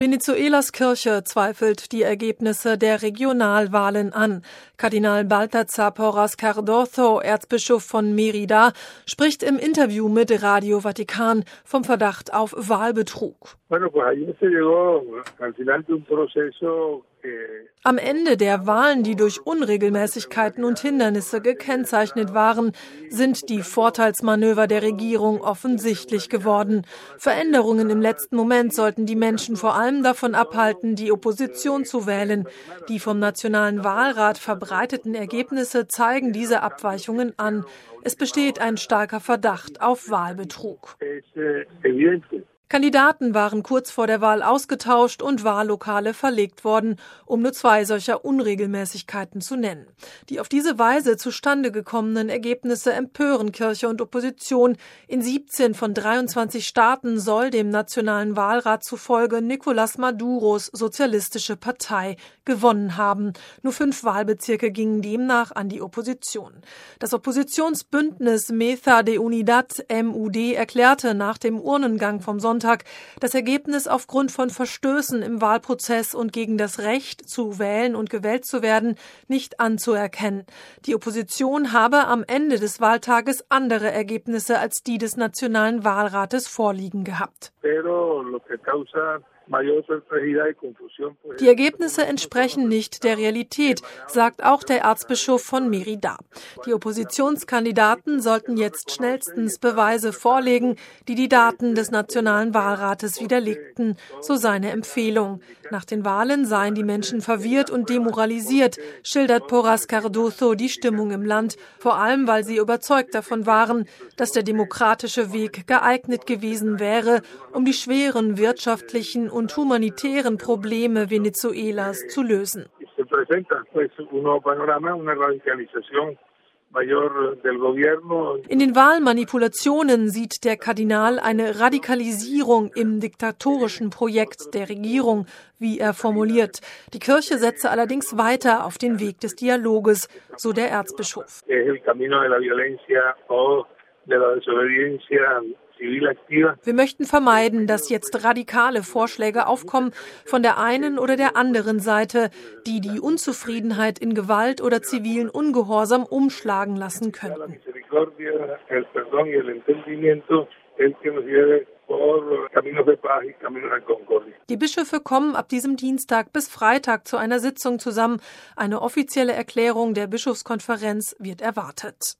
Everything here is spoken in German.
Venezuelas Kirche zweifelt die Ergebnisse der Regionalwahlen an. Kardinal Baltasar Porras Cardozo, Erzbischof von Mérida, spricht im Interview mit Radio Vatikan vom Verdacht auf Wahlbetrug. Am Ende der Wahlen, die durch Unregelmäßigkeiten und Hindernisse gekennzeichnet waren, sind die Vorteilsmanöver der Regierung offensichtlich geworden. Veränderungen im letzten Moment sollten die Menschen vor allem davon abhalten, die Opposition zu wählen. Die vom Nationalen Wahlrat verbreiteten Ergebnisse zeigen diese Abweichungen an. Es besteht ein starker Verdacht auf Wahlbetrug. Kandidaten waren kurz vor der Wahl ausgetauscht und Wahllokale verlegt worden, um nur 2 solcher Unregelmäßigkeiten zu nennen. Die auf diese Weise zustande gekommenen Ergebnisse empören Kirche und Opposition. In 17 von 23 Staaten soll dem Nationalen Wahlrat zufolge Nicolás Maduros Sozialistische Partei gewonnen haben. Nur 5 Wahlbezirke gingen demnach an die Opposition. Das Oppositionsbündnis Mesa de Unidad MUD erklärte nach dem Urnengang vom Sonntag, das Ergebnis aufgrund von Verstößen im Wahlprozess und gegen das Recht zu wählen und gewählt zu werden nicht anzuerkennen. Die Opposition habe am Ende des Wahltages andere Ergebnisse als die des Nationalen Wahlrates vorliegen gehabt. Die Ergebnisse entsprechen nicht der Realität, sagt auch der Erzbischof von Mérida. Die Oppositionskandidaten sollten jetzt schnellstens Beweise vorlegen, die die Daten des Nationalen Wahlrates widerlegten, so seine Empfehlung. Nach den Wahlen seien die Menschen verwirrt und demoralisiert, schildert Porras Cardozo die Stimmung im Land, vor allem weil sie überzeugt davon waren, dass der demokratische Weg geeignet gewesen wäre, um die schweren wirtschaftlichen und humanitären Probleme Venezuelas zu lösen. In den Wahlmanipulationen sieht der Kardinal eine Radikalisierung im diktatorischen Projekt der Regierung, wie er formuliert. Die Kirche setze allerdings weiter auf den Weg des Dialoges, so der Erzbischof. Wir möchten vermeiden, dass jetzt radikale Vorschläge aufkommen von der einen oder der anderen Seite, die die Unzufriedenheit in Gewalt oder zivilen Ungehorsam umschlagen lassen könnten. Die Bischöfe kommen ab diesem Dienstag bis Freitag zu einer Sitzung zusammen. Eine offizielle Erklärung der Bischofskonferenz wird erwartet.